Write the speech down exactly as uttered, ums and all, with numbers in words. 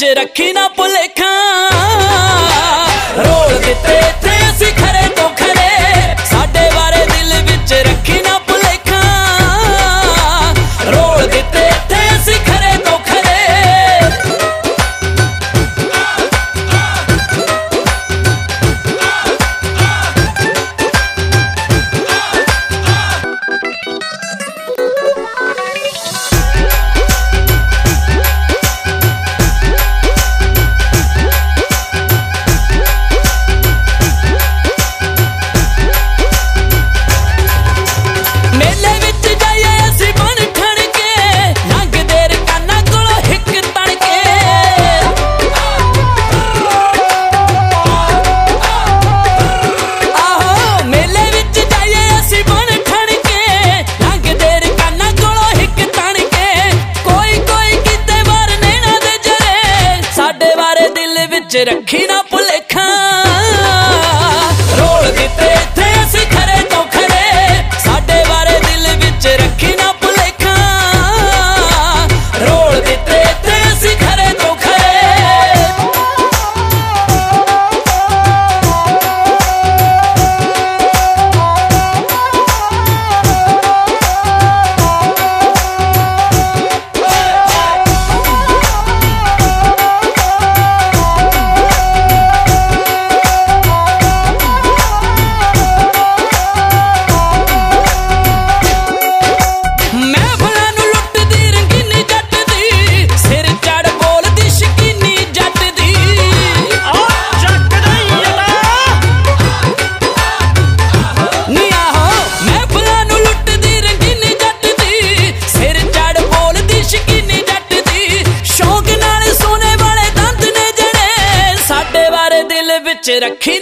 विच रखी ना भुलेखा रोल दिते थे असी खरे तो खरे साडे बारे दिल विच रखी ना भुलेखा रोल दिते थे असी खरे तो खरे रखी ना भुलेखा रोल दिते थे असी खरे तो खरे साडे बारे दिल विच रखी ना भुलेखा रोल दिते थे असी खरे तो खरे रखी